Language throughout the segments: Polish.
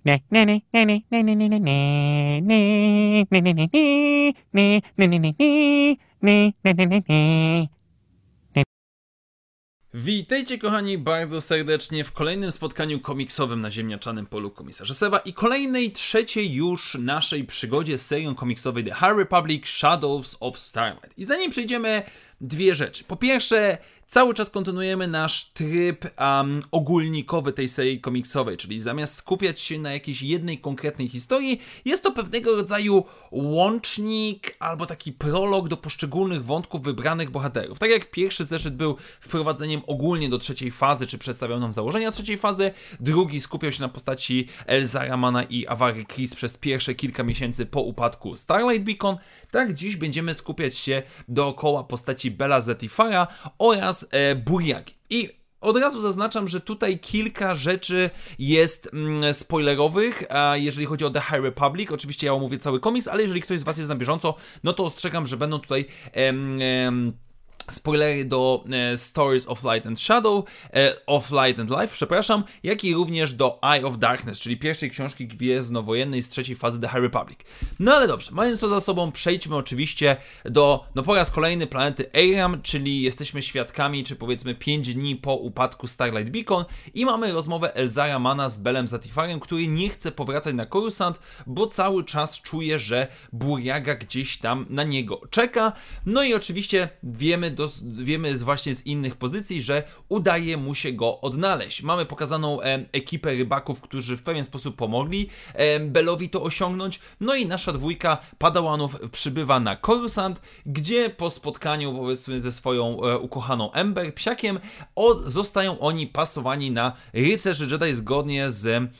Witajcie kochani bardzo serdecznie w kolejnym spotkaniu komiksowym na ziemniaczanym polu komisarza Sewa i kolejnej, trzeciej już naszej przygodzie z serią komiksowej The High Republic Shadows of Starlight. I zanim przejdziemy, dwie rzeczy. Po pierwsze, cały czas kontynuujemy nasz tryb ogólnikowy tej serii komiksowej, czyli zamiast skupiać się na jakiejś jednej konkretnej historii, jest to pewnego rodzaju łącznik albo taki prolog do poszczególnych wątków wybranych bohaterów. Tak jak pierwszy zeszyt był wprowadzeniem ogólnie do trzeciej fazy, czy przedstawiał nam założenia trzeciej fazy, drugi skupiał się na postaci Elzara Manna i Avary Chris przez pierwsze kilka miesięcy po upadku Starlight Beacon, tak dziś będziemy skupiać się dookoła postaci Bela Zettifara oraz Buriagi. I od razu zaznaczam, że tutaj kilka rzeczy jest spoilerowych, jeżeli chodzi o The High Republic. Oczywiście ja omówię cały komiks, ale jeżeli ktoś z Was jest na bieżąco, no to ostrzegam, że będą tutaj spoilery do Stories of Light and Shadow, of Light and Life, przepraszam, jak i również do Eye of Darkness, czyli pierwszej książki gwiezdnowojennej z trzeciej fazy The High Republic. No ale dobrze, mając to za sobą, przejdźmy oczywiście do, po raz kolejny planety Eiram, czyli jesteśmy świadkami, czy powiedzmy 5 dni po upadku Starlight Beacon i mamy rozmowę Elzara Manna z Belem Zettifarem, który nie chce powracać na Coruscant, bo cały czas czuje, że Buriaga gdzieś tam na niego czeka. No i oczywiście wiemy właśnie z innych pozycji, że udaje mu się go odnaleźć. Mamy pokazaną ekipę rybaków, którzy w pewien sposób pomogli Belowi to osiągnąć. No i nasza dwójka padałanów przybywa na Coruscant, gdzie po spotkaniu powiedzmy ze swoją ukochaną Ember, psiakiem, zostają oni pasowani na rycerzy Jedi zgodnie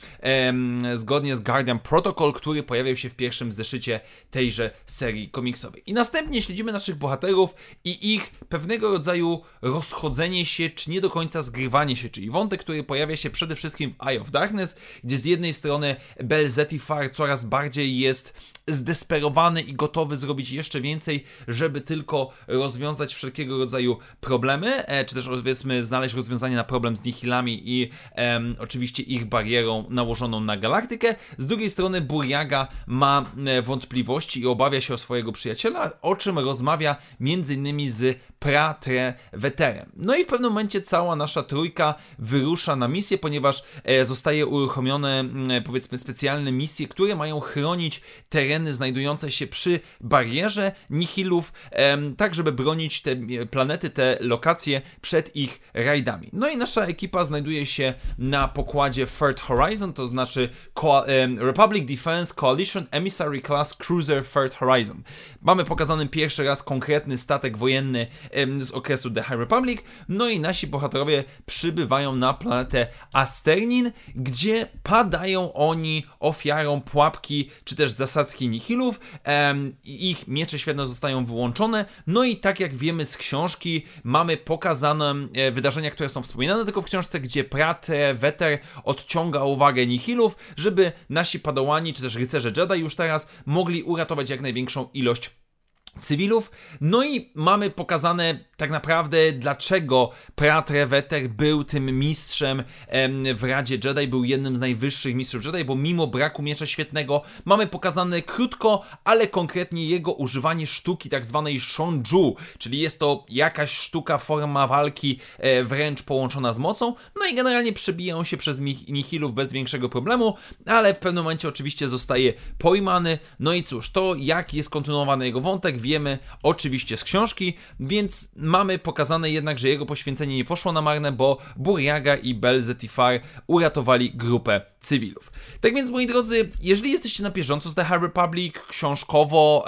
z Guardian Protocol, który pojawiał się w pierwszym zeszycie tejże serii komiksowej. I następnie śledzimy naszych bohaterów i ich pewnego rodzaju rozchodzenie się, czy nie do końca zgrywanie się, czyli wątek, który pojawia się przede wszystkim w Eye of Darkness, gdzie z jednej strony Bel Zettifar coraz bardziej jest zdesperowany i gotowy zrobić jeszcze więcej, żeby tylko rozwiązać wszelkiego rodzaju problemy, czy też powiedzmy znaleźć rozwiązanie na problem z Nihilami i oczywiście ich barierą nałożoną na galaktykę. Z drugiej strony Buriaga ma wątpliwości i obawia się o swojego przyjaciela, o czym rozmawia m.in. z Pratrę-Weterem. No i w pewnym momencie cała nasza trójka wyrusza na misję, ponieważ zostaje uruchomione powiedzmy specjalne misje, które mają chronić tereny znajdujące się przy barierze Nihilów, tak żeby bronić te planety, te lokacje przed ich rajdami. No i nasza ekipa znajduje się na pokładzie Third Horizon, to znaczy Republic Defense Coalition Emissary Class Cruiser Third Horizon. Mamy pokazany pierwszy raz konkretny statek wojenny z okresu The High Republic, no i nasi bohaterowie przybywają na planetę Asternin, gdzie padają oni ofiarą pułapki, czy też zasadzki Nihilów, ich miecze świetlne zostają wyłączone, no i tak jak wiemy z książki, mamy pokazane wydarzenia, które są wspominane tylko w książce, gdzie Pratrę-Weter odciąga uwagę Nihilów, żeby nasi padałani, czy też rycerze Jedi już teraz mogli uratować jak największą ilość cywilów. No i mamy pokazane tak naprawdę dlaczego Pratrę-Weter był tym mistrzem w Radzie Jedi, był jednym z najwyższych mistrzów Jedi, bo mimo braku miecza świetnego mamy pokazane krótko, ale konkretnie jego używanie sztuki tak zwanej Shonju, czyli jest to jakaś sztuka, forma walki wręcz połączona z mocą, no i generalnie przebijają się przez Nihilów bez większego problemu, ale w pewnym momencie oczywiście zostaje pojmany, no i cóż, to jak jest kontynuowany jego wątek wiemy oczywiście z książki, więc mamy pokazane jednak, że jego poświęcenie nie poszło na marne, bo Buriaga i Bel Zettifar uratowali grupę cywilów. Tak więc, moi drodzy, jeżeli jesteście na bieżąco z The High Republic książkowo,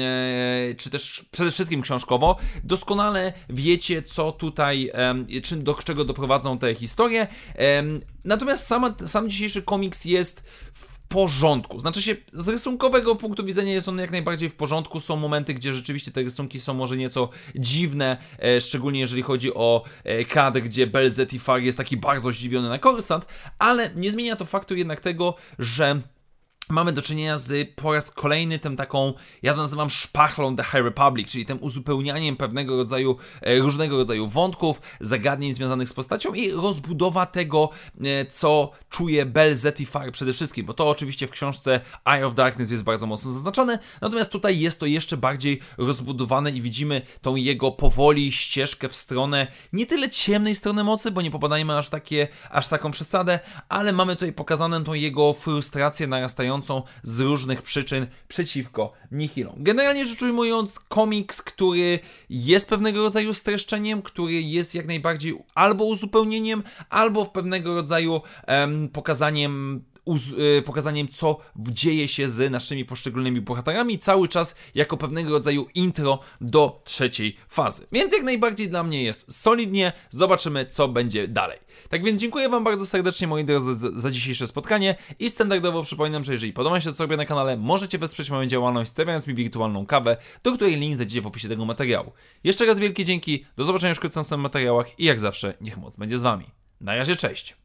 czy też przede wszystkim książkowo, doskonale wiecie, co tutaj, do czego doprowadzą te historie. Natomiast sam dzisiejszy komiks jest w porządku. Znaczy się, z rysunkowego punktu widzenia jest on jak najbardziej w porządku. Są momenty, gdzie rzeczywiście te rysunki są może nieco dziwne, szczególnie jeżeli chodzi o kadr, gdzie Bel Zettifar jest taki bardzo zdziwiony na Coruscant, ale nie zmienia to faktu jednak tego, że mamy do czynienia z po raz kolejny tym taką, ja to nazywam szpachlą The High Republic, czyli tym uzupełnianiem pewnego rodzaju, różnego rodzaju wątków, zagadnień związanych z postacią i rozbudowa tego, co czuje Bell, Zed i Far przede wszystkim, bo to oczywiście w książce Eye of Darkness jest bardzo mocno zaznaczone, natomiast tutaj jest to jeszcze bardziej rozbudowane i widzimy tą jego powoli ścieżkę w stronę nie tyle ciemnej strony mocy, bo nie popadajmy aż taką przesadę, ale mamy tutaj pokazaną tą jego frustrację narastającą z różnych przyczyn przeciwko Nihilom. Generalnie rzecz ujmując, komiks, który jest pewnego rodzaju streszczeniem, który jest jak najbardziej albo uzupełnieniem, albo w pewnego rodzaju pokazaniem, co dzieje się z naszymi poszczególnymi bohaterami, cały czas jako pewnego rodzaju intro do trzeciej fazy. Więc jak najbardziej dla mnie jest solidnie, zobaczymy, co będzie dalej. Tak więc dziękuję Wam bardzo serdecznie, moi drodzy, za dzisiejsze spotkanie i standardowo przypominam, że jeżeli podoba się to, co robię na kanale, możecie wesprzeć moją działalność, stawiając mi wirtualną kawę, do której link znajdziecie w opisie tego materiału. Jeszcze raz wielkie dzięki, do zobaczenia już wkrótce w następnych materiałach i jak zawsze, niech moc będzie z Wami. Na razie, cześć!